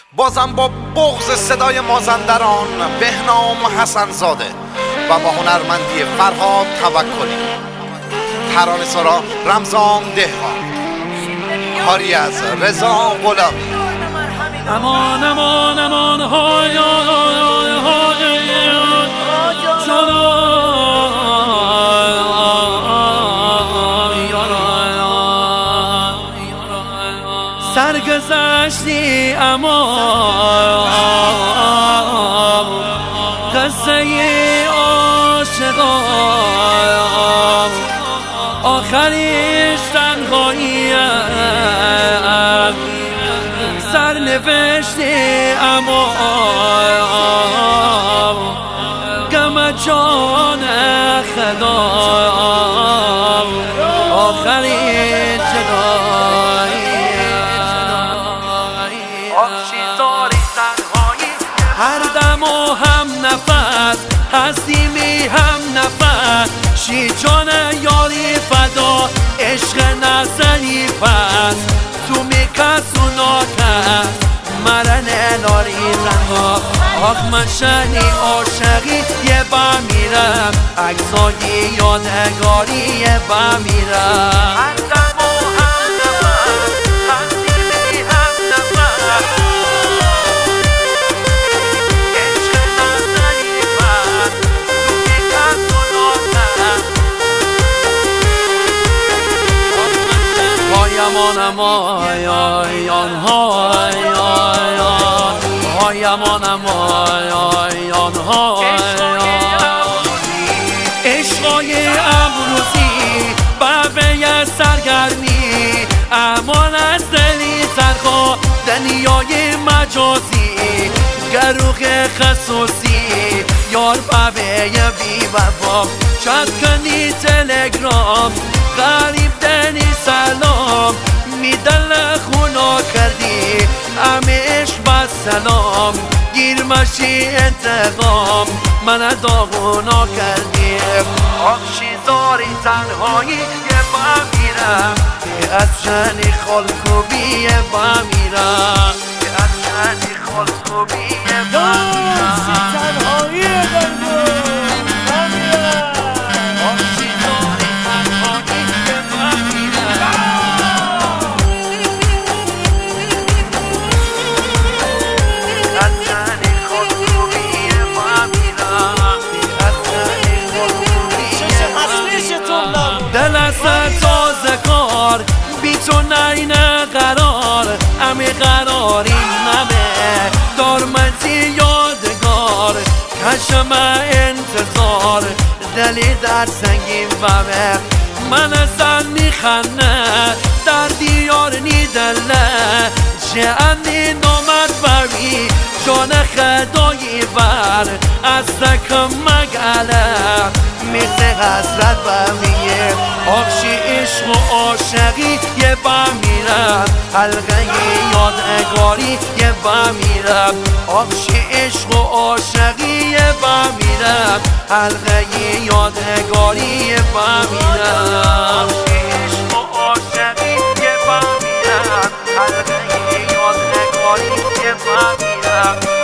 بازم با بغض صدای مازندران بهنام حسن زاده و با هنرمندی فرهاد توکلی، ترانه سرا رمضان دهقان، کاری از رضا غلامی. امان امان امان های های های سرگذشتی اما قصه عاشقان آخریش تنهایی سرنوشتی اما غم جان خدا آخرین جدایی هر دم و هم نفس هستیمی هم نفس شی جان یاری فدا عشق نزنی پس تو میکس و ناکس مرن ناری تنها آخ من شنی عاشقی یه بمیرم عکسایی یادگاری یه بمیرم هر دم و هم نفس هستیمی هم نفس عشق نزنی پس تو میکس و ناکس هایمان امایان هایمان امایان عشقای امروزی بابه سرگرمی امان از دلی تنها دنیای مجازی گروه خصوصی یار بابه بی وفا چت کنی تلگرام غریب دنی سلام میدل خونا کردی همیش با سلام گیر مشی انتقام من داغونا کردی آخشی داری تنهایی یه بمیرم که از شنی خالکوبی یه بمیرم که از شنی خالکوبی یه بمیرم تنهایی بمیرم تازه کار بی تو نینه قرار امی قراری نمه دارمتی یادگار کشم انتظار دلی در سنگین بمه من ازن میخنه در دیار نیدله چه انی نامد بمی جان خدایی بر از دکم مگله میزه حسرت بمیه آخشی عشق و عاشقی یه بمیرم حلقه یادگاری یه بمیرم آخشی عشق و عاشقی یه بمیرم حلقه یادگاری یه بمیرم آخشی عشق و عاشقی یه بمیرم حلقه یادگاری یه بمیرم